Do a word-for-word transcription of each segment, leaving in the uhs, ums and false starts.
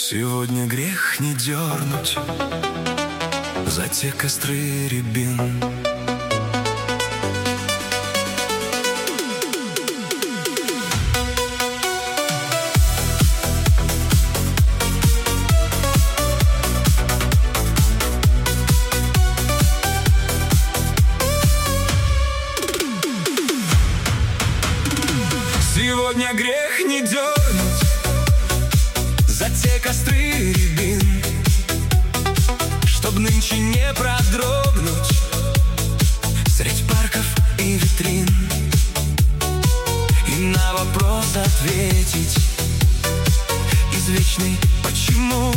Сегодня грех не дернуть за те костры рябин. Сегодня грех не дернуть за те костры рябин, чтоб нынче не продрогнуть средь парков и витрин, и на вопрос ответить извечный «почему?».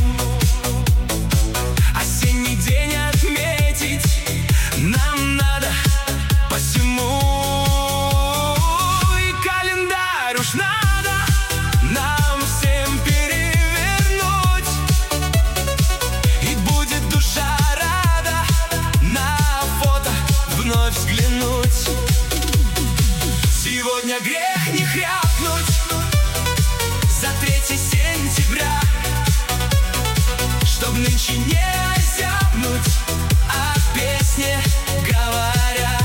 Осенний день отметить нам надо посему, и календарь уж надо нам всем перевернуть, и будет душа рада на фото вновь взглянуть. Сегодня грех не хряпнуть за третье сентября, чтоб нынче не озябнуть о песне говоря.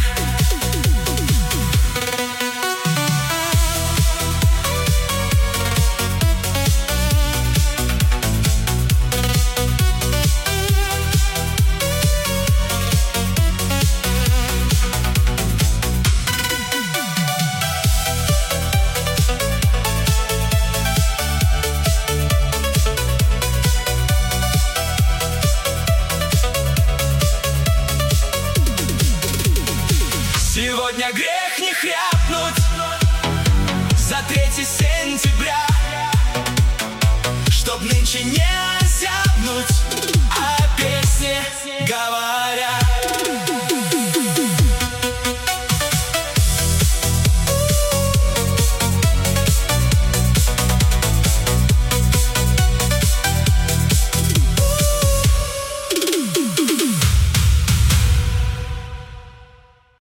Сегодня грех не хряпнуть за третье сентября, чтоб нынче не